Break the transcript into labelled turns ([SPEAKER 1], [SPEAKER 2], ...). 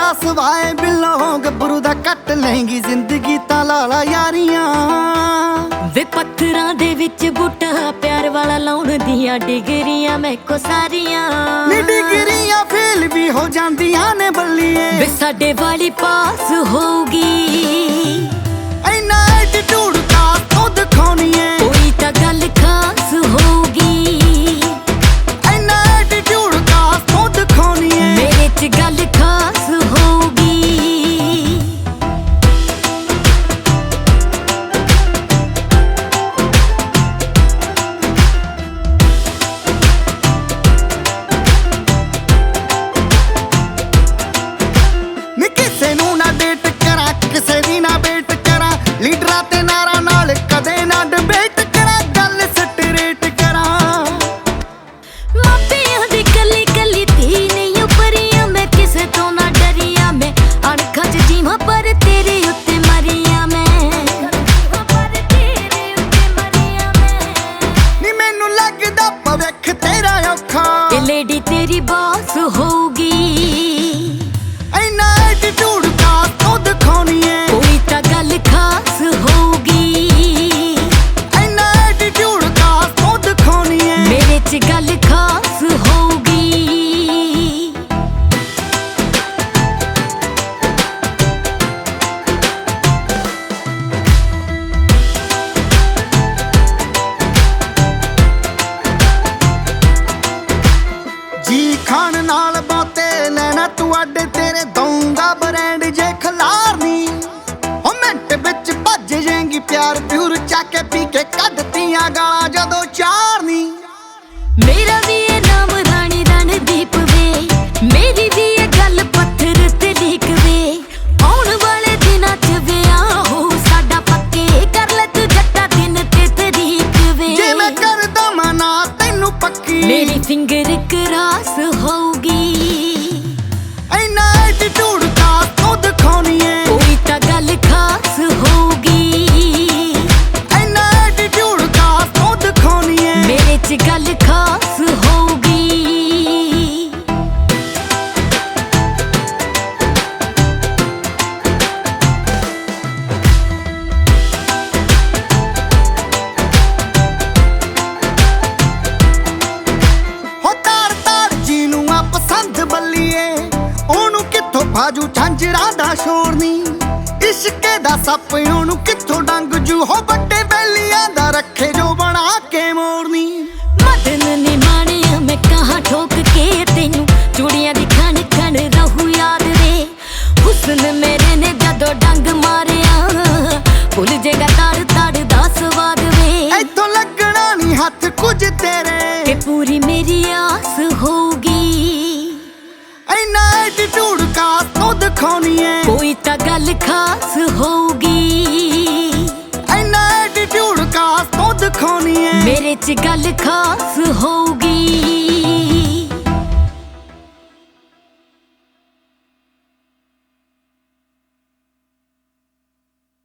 [SPEAKER 1] glass Y ਬਿੱਲੋ ਗੱਭਰੂ ਦਾ ਕੱਟ ਲੈਂਗੀ ਜ਼ਿੰਦਗੀ ਤਾਂ ਲਾਲਾ ਯਾਰੀਆਂ
[SPEAKER 2] ਵੇ ਪੱਥਰਾਂ ਦੇ ਵਿੱਚ ਬੂਟਾ ਪਿਆਰ ਵਾਲਾ ਲਾਉਣ ਦੀਆਂ ਡਿਗਰੀਆਂ ਮੈਕੋ ਸਾਰੀਆਂ
[SPEAKER 1] ਨੀ ਡਿਗਰੀਆਂ ਫੇਲ ਵੀ ਹੋ ਜਾਂਦੀਆਂ ਨੇ ਬੱਲੀਏ
[SPEAKER 2] ਵੇ ਸਾਡੇ ਵਾਲੀ ਪਾਸ ਹੋਊਗੀ
[SPEAKER 1] ਐਨਾ ਐਟੀਟਿਊਡ ਕਾ ਤੋਂ ਦਿਖਾਉਣੀ ਏ
[SPEAKER 2] ਕੋਈ ਤਾਂ ਗੱਲ ਖਾਸ ਹੋਊਗੀ
[SPEAKER 1] ਐਨਾ ਐਟੀਟਿਊਡ ਕਾ ਤੋਂ ਦਿਖਾਉਣੀ ਏ
[SPEAKER 2] ਮੇਰੇ 'ਚ ਗੱਲ ਖਾਸ ਹੋਊਗੀ
[SPEAKER 1] ਨੀ ਕਿਸੇ ਨੂੰ ਨਾ ਡੇਟ ਕਰਾਂ ਕਿਸੇ ਦੀ ਨਾ ਵੇਟ ਕਰਾਂ ਲੀਡਰਾਂ ਤੇ ਨਾਰਾਂ ਨਾਲ ਕਦੇ ਨਾ ਡਿਬੇਟ ਕਰਾਂ ਗੱਲ ਸਟਰੇਟ ਕਰਾਂ
[SPEAKER 2] ਮਾਪਿਆਂ ਦੀ ਕੱਲੀ ਕੱਲੀ ਧੀ ਨਹੀਂ ਉਪਰੀਆਂ ਮੈਂ ਕਿਸੇ ਤੋਂ ਨਾ ਡਰੀਆਂ ਮੈਂ ਅਣਖਾਂ 'ਚ ਜੀਵਾਂ ਪਰ ਤੇਰੇ ਉੱਤੇ ਮਰੀਆਂ ਮੈਂ
[SPEAKER 1] ਨੀ ਮੈਨੂੰ ਲੱਗਦਾ ਭਵਿੱਖ ਤੇਰਾ ਔਖਾ
[SPEAKER 2] ਇਹ ਲੇਡੀ ਤੇਰੀ ਬਾਸ ਹੋਊਗੀ
[SPEAKER 1] ਐਨਾ ਐਟੀਟਿਊਡ ਕਾ ਤੋਂ ਦਿਖਾਉਣੀ ਏ
[SPEAKER 2] ਕੋਈ ਤਾਂ ਗੱਲ ਖਾਸ ਹੋਊਗੀ
[SPEAKER 1] ਐਨਾ ਐਟੀਟਿਊਡ ਕਾ ਤੋਂ ਦਿਖਾਉਣੀ ਏ
[SPEAKER 2] ਮੇਰੇ 'ਚ ਗੱਲ ਖਾਸ ਹੋਊਗੀ
[SPEAKER 1] ਜੀ ਖਾਨ ਨਾਲ ਬਾਤੇ ਲੈਣਾ ਤੂੰ ਅੱਡੇ ਤੇਰੇ ਦਊਂਗਾ ਬ੍ਰਾਂਡ ਜੇ ਖਲਾਰਨੀ ਉਹ ਮਿੰਟ ਵਿੱਚ ਭੱਜ ਜਾਏਂਗੀ ਪਿਆਰ ਪਿਉਰ ਚੱਕ ਕੇ ਪੀ ਕੇ ਕੱਢਤੀਆਂ ਗਾਲਾਂ ਜਦੋਂ ਚਾਰਨੀ
[SPEAKER 2] ਮੇਰਾ ਵੀ ਇਹ ਨਾਮ ਰਾਣੀ ਰਣਦੀਪ ਵੇ ਮੇਰੀ ਵੀ ਇਹ ਗੱਲ ਪੱਥਰ ਤੇ ਲਿਖ ਵੇ ਆਉਣ ਵਾਲੇ ਦਿਨਾਂ 'ਚ ਵਿਆਹ ਹੋ ਸਾਡਾ ਪੱਕੇ ਕਰ ਲੈ ਤੂੰ ਜੱਟਾ ਦਿਨ ਤੇ ਤਰੀਕ ਵੇ
[SPEAKER 1] ਜੇ ਮੈਂ ਕਰਦਾ ਮਨਾ ਤੈਨੂੰ ਪੱਕੀ
[SPEAKER 2] ਮੇਰੀ ਫਿੰਗਰ ਕਰਾਸ ਹੋਊਗੀ
[SPEAKER 1] ਐਨਾ ਐਟੀਟਿਊਡ ਕਾ ਤੋਂ ਦਿਖਾਉਣੀ ਏ
[SPEAKER 2] ਕੋਈ ਤਾਂ ਗੱਲ ਖਾਸ ਹੋਊਗੀ
[SPEAKER 1] ਐਨਾ ਐਟੀਟਿਊਡ ਕਾ ਤੋਂ ਦਿਖਾਉਣੀ ਏ
[SPEAKER 2] ਮੇਰੇ 'ਚ ਗੱਲ ਖਾਸ ਹੋਊਗੀ
[SPEAKER 1] ਹੋ ਤਾਰ ਤਾਰ ਜੀ ਨੂੰ ਆ ਪਸੰਦ ਬੱਲੀਏ ਉਹਨੂੰ ਕਿੱਥੋਂ ਬਾਜੂ ਝਾਂਜਰਾਂ ਦਾ ਸ਼ੋਰ ਨੀ ਇਸ਼ਕੇ ਦਾ ਸੱਪ ਉਹਨੂੰ ਕਿੱਥੋਂ ਡੰਗ ਜੂ ਹੋ ਵੱਡੇ ਬੈਲੀਆਂ ਦਾ ਰੱਖੇ ਜੋ ਬਣਾ ਕੇ ਮੋਰਨੀ
[SPEAKER 2] ਮਦਨ ਨੀ ਮਾਣਿਆ ਮੈਂ ਕਹਾਂ ਠੋਕ ਕੇ ਤੈਨੂੰ ਚੂੜੀਆਂ ਦੀ ਖਣ ਖਣ ਰਹੂ ਯਾਦ ਵੇ ਹੁਸਨ ਮੇਰੇ ਨੇ ਜਦੋਂ ਡੰਗ ਮਾਰਿਆ ਭੁੱਲ ਜੇਗਾ ਤੜ ਤੜ ਦਾ ਸਵਾਦ ਵੇ
[SPEAKER 1] ਇੱਥੋਂ ਲੱਗਣਾ ਨਹੀਂ ਹੱਥ ਕੁਝ ਤੇਰੇ
[SPEAKER 2] ਕਿ ਪੂਰੀ ਮੇਰੀ ਆਸ ਹੋਊਗੀ
[SPEAKER 1] ਐਨਾ ਐਟੀਟਿਊਡ ਕਾ ਤੋਂ ਦਿਖਾਉਣੀ ਏ
[SPEAKER 2] ਕੋਈ ਤਾਂ ਗੱਲ ਖਾਸ ਹੋਊਗੀ
[SPEAKER 1] ਐਨਾ ਐਟੀਟਿਊਡ ਕਾ ਤੋਂ ਦਿਖਾਉਣੀ ਏ
[SPEAKER 2] ਮੇਰੇ 'ਚ ਗੱਲ ਖਾਸ ਹੋਊਗੀ